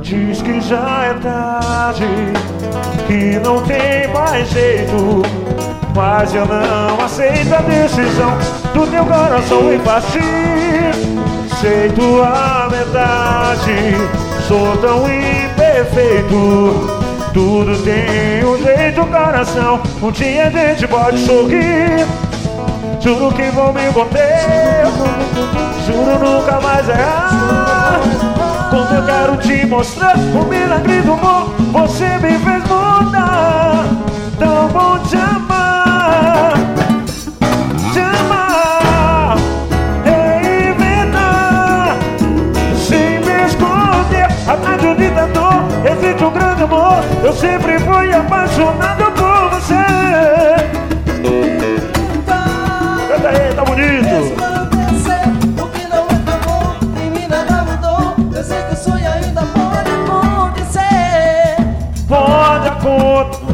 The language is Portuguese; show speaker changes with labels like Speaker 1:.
Speaker 1: Diz que já é tarde, que não tem mais jeito, mas eu não aceito a decisão do teu coração em partir. Sei tua verdade, sou tão imperfeito. Tudo tem um jeito, coração. Um dia a gente pode sorrir. Juro que vou me encontrar, juro nunca mais errar. Como eu quero te mostrar o milagre do amor, você me fez mudar. Tão bom te amar, reinventar, sem me esconder. Atrás de um ditador existe um grande amor. Eu sempre fui apaixonado por você. Canta aí, tá bonito.
Speaker 2: O que não é amor, em mim nada mudou. Eu sei que o sonho ainda pode acontecer.
Speaker 1: Pode acontecer.